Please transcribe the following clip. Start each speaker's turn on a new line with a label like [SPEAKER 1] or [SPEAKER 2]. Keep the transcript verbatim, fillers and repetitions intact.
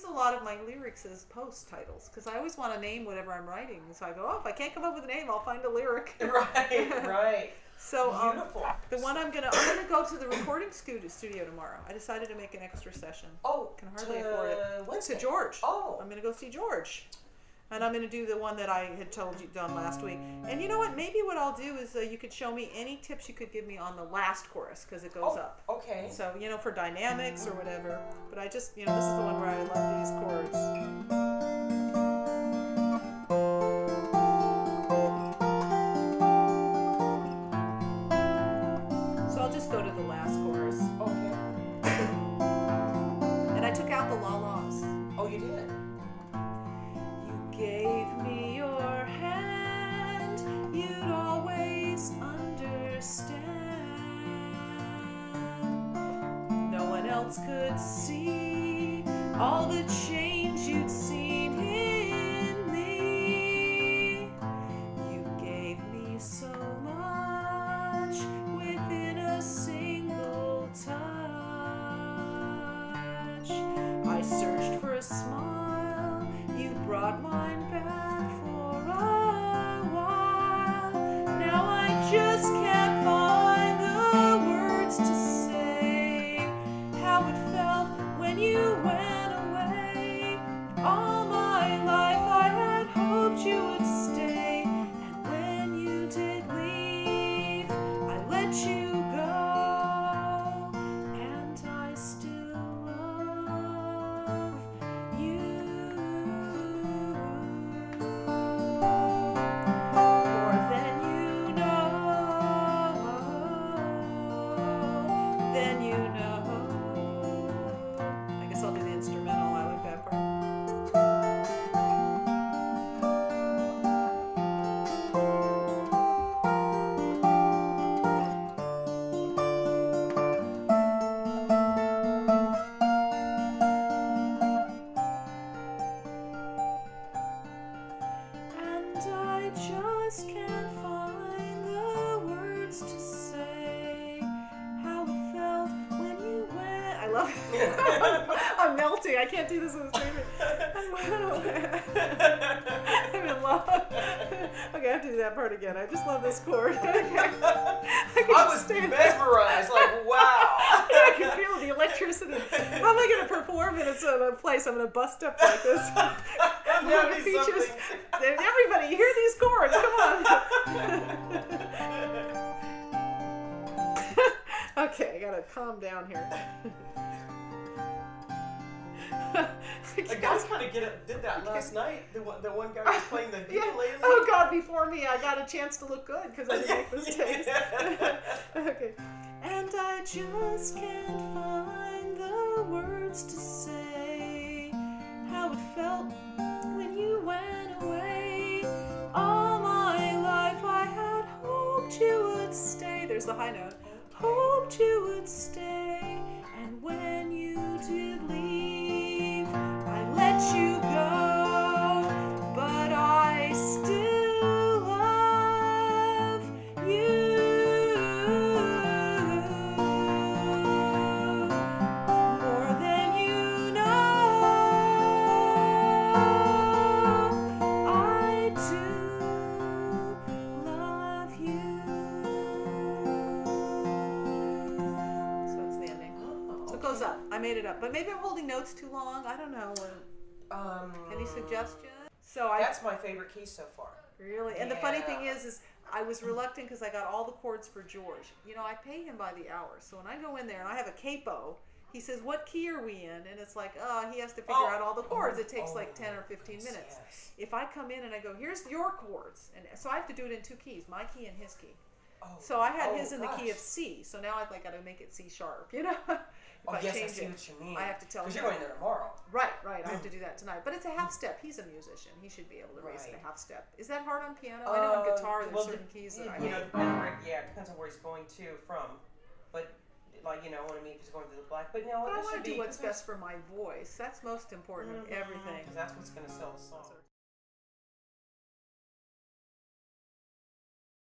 [SPEAKER 1] a lot of my lyrics as post titles because I always want to name whatever I'm writing. So I go, oh, if I can't come up with a name, I'll find a lyric.
[SPEAKER 2] Right, right.
[SPEAKER 1] So um,
[SPEAKER 2] beautiful.
[SPEAKER 1] The one I'm gonna I'm gonna go to the recording studio tomorrow. I decided to make an extra session.
[SPEAKER 2] Oh,
[SPEAKER 1] can hardly
[SPEAKER 2] to
[SPEAKER 1] afford it.
[SPEAKER 2] Wednesday.
[SPEAKER 1] To George.
[SPEAKER 2] Oh,
[SPEAKER 1] I'm gonna go see George. And I'm going to do the one that I had told you done last week. And you know what? Maybe what I'll do is uh, you could show me any tips you could give me on the last chorus because it goes
[SPEAKER 2] oh,
[SPEAKER 1] up.
[SPEAKER 2] Okay.
[SPEAKER 1] So, you know, for dynamics or whatever. But I just, you know, this is the one where I love these chords. So I'll just go to the last chorus.
[SPEAKER 2] Okay.
[SPEAKER 1] And I took out the la-las.
[SPEAKER 2] Oh, you did?
[SPEAKER 1] Gave me your hand, you'd always understand. No one else could see all the change you'd seen in me. You gave me so much within a single touch. I searched for a smile, you brought mine back for a while. Now I just can't find the words to say how it felt when you went away. All my life I had hoped you would stay, and when you did leave, I let you go, and I still love you. More than you know, than you know. I guess I'll do the instrumental. I like that part. And I just can't find the words to say how it felt when you went. I love it. I'm melting. I can't do this with a straight I'm in love. Okay, I have to do that part again. I just love this chord. I,
[SPEAKER 2] I was mesmerized. Like, wow.
[SPEAKER 1] I can feel the electricity. How am I going to perform in a sort of place? I'm going to bust up like this.
[SPEAKER 2] That'd be
[SPEAKER 1] Features.
[SPEAKER 2] something.
[SPEAKER 1] Everybody, you hear these chords? Come on. Okay, I gotta calm down here.
[SPEAKER 2] The guys kind of get it, did that last night. The one, the one guy was playing the
[SPEAKER 1] Yeah.
[SPEAKER 2] ukulele.
[SPEAKER 1] Oh God! Before me, I got a chance to look good because I didn't make mistakes. Okay. And I just can't find the words to say how it felt when you went away. All my life I had hoped you would stay. There's the high note. Hoped you would stay, and when you did leave, I let you go, but I still love you. More than you know, I do love you. So that's the ending.
[SPEAKER 2] Oh,
[SPEAKER 1] So it goes up. I made it up. But maybe I'm holding notes too long. I don't know.
[SPEAKER 2] Um,
[SPEAKER 1] Any suggestions? So I
[SPEAKER 2] That's my favorite key so far.
[SPEAKER 1] really, and the funny thing
[SPEAKER 2] Yeah.
[SPEAKER 1] is, is I was reluctant because I got all the chords for George. You know, I pay him by the hour. So when I go in there and I have a capo, he says, "What key are we in?" And it's like, oh, he has to figure
[SPEAKER 2] Oh.
[SPEAKER 1] out all the chords. It takes
[SPEAKER 2] Oh,
[SPEAKER 1] like ten or fifteen minutes.
[SPEAKER 2] yes.
[SPEAKER 1] If I come in and I go, "Here's your chords," and so I have to do it in two keys, my key and his key.
[SPEAKER 2] Oh,
[SPEAKER 1] So I had
[SPEAKER 2] oh,
[SPEAKER 1] his in the key
[SPEAKER 2] gosh.
[SPEAKER 1] of C. So now I've like got to make it C sharp. You know. If
[SPEAKER 2] Oh,
[SPEAKER 1] I
[SPEAKER 2] yes, I
[SPEAKER 1] change
[SPEAKER 2] see
[SPEAKER 1] it,
[SPEAKER 2] what you mean.
[SPEAKER 1] I have to tell him.
[SPEAKER 2] Because you're going there tomorrow.
[SPEAKER 1] Right, right. I have to do that tonight. But it's a half step. He's a musician. He should be able to raise it
[SPEAKER 2] Right.
[SPEAKER 1] a half step. Is that hard on piano? I know on
[SPEAKER 2] Uh,
[SPEAKER 1] guitar there's
[SPEAKER 2] well,
[SPEAKER 1] certain
[SPEAKER 2] the-
[SPEAKER 1] keys that I
[SPEAKER 2] You know,
[SPEAKER 1] hate.
[SPEAKER 2] depending on where, yeah, it depends on where he's going to from. But, like, you know, what I mean, if he's going to the black. But no,
[SPEAKER 1] But I
[SPEAKER 2] that
[SPEAKER 1] want
[SPEAKER 2] should
[SPEAKER 1] to do
[SPEAKER 2] be.
[SPEAKER 1] what's best for my voice. That's most important of everything.
[SPEAKER 2] Because that's what's going to sell the song.